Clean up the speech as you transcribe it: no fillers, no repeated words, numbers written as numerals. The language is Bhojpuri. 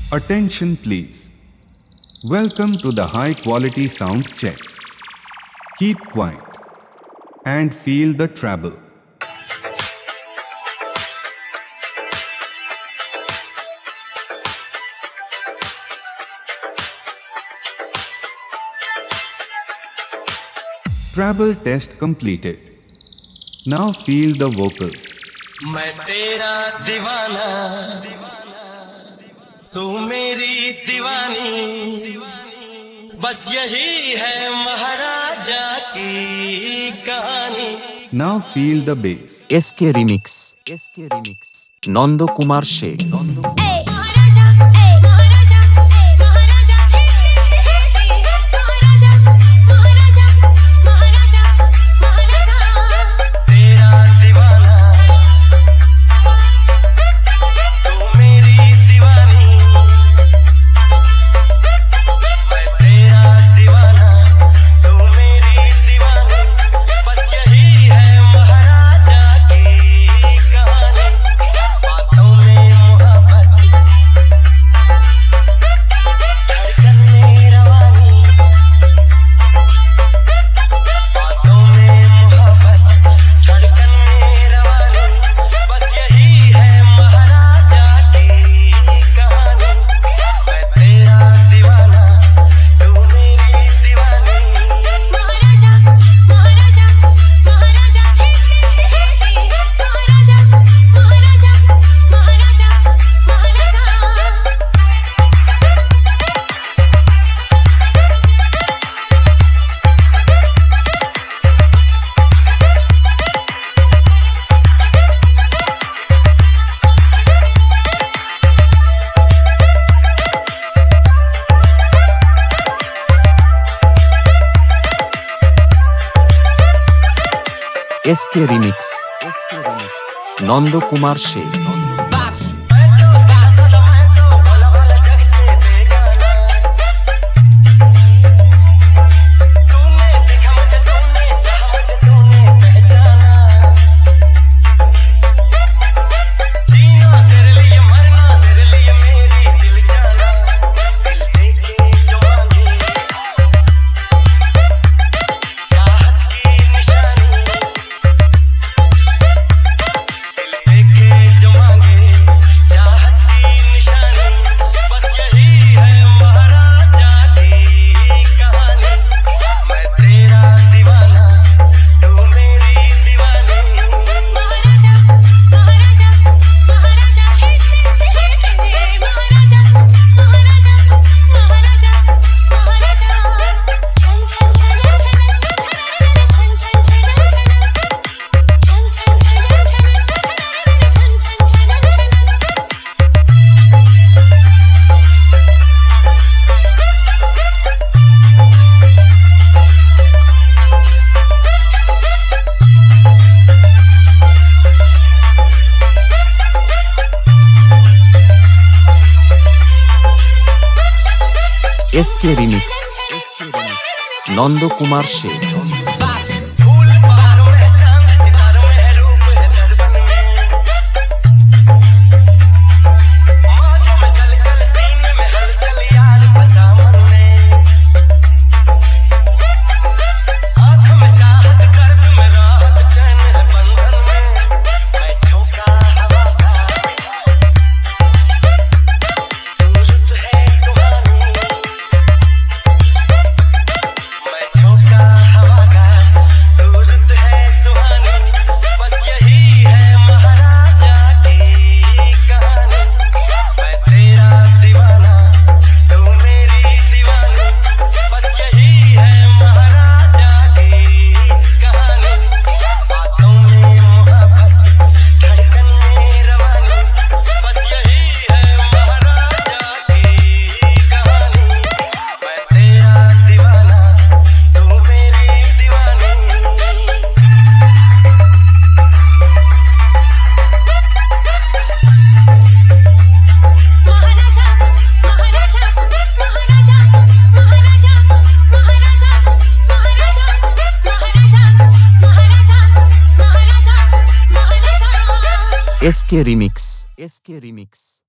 Attention please. Welcome to the high quality sound check. Keep quiet and feel the treble. Treble test completed. Now feel the vocals. मैं तेरा दीवाना, तू मेरी दीवानी, बस यही है महाराजा की कहानी. Now feel the bass. SK Remix. Nando Kumar Sheikh. SK Remix. Nando Kumar Sheikh. SK Remix. Nando Kumar Sheikh. SK Remix.